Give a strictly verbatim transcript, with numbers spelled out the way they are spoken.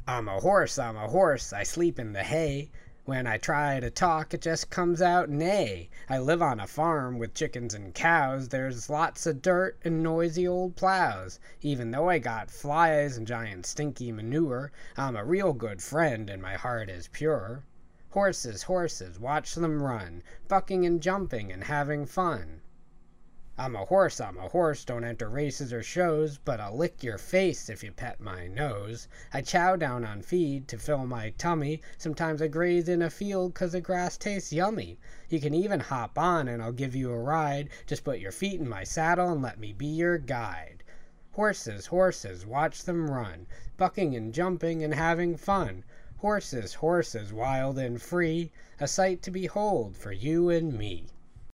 I'm a horse, I'm a horse, I sleep in the hay. When I try to talk, it just comes out neigh. I live on a farm with chickens and cows. There's lots of dirt and noisy old plows. Even though I got flies and giant stinky manure, I'm a real good friend and my heart is pure. Horses, horses, watch them run, bucking and jumping and having fun. I'm a horse, I'm a horse, don't enter races or shows, but I'll lick your face if you pet my nose. I chow down on feed to fill my tummy. Sometimes I graze in a field 'cause the grass tastes yummy. You can even hop on and I'll give you a ride. Just put your feet in my saddle and let me be your guide. Horses, horses, watch them run, bucking and jumping and having fun. Horses, horses, wild and free, a sight to behold for you and me.